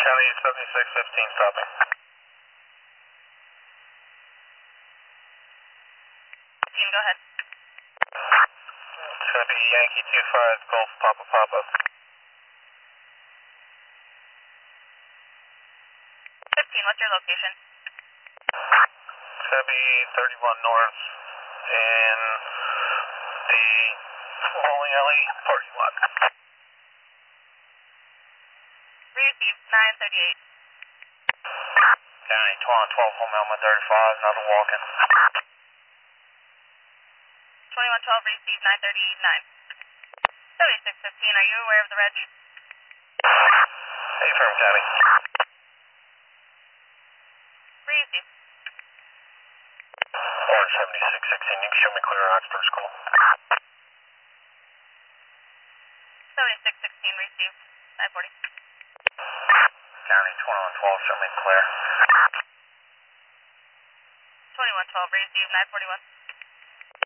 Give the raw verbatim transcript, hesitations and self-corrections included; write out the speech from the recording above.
County seventy-six fifteen, stopping. Team, go ahead. It's going to be Yankee two five Golf Papa Papa. fifteen, what's your location? It's going to be thirty-one North in the bowling alley parking lot. Receive, nine thirty-eight. County twenty-one twelve, home element thirty-five, another walk-in. twenty-one twelve, receive, nine thirty-nine. seventy-six fifteen, are you aware of the reg? Hey, firm County. Receive. Orange seventy-six sixteen, you can show me clear Oxford School. seventy-six sixteen, receive, nine forty. County twenty-one twelve, show me clear. twenty-one twelve, receive, nine forty-one.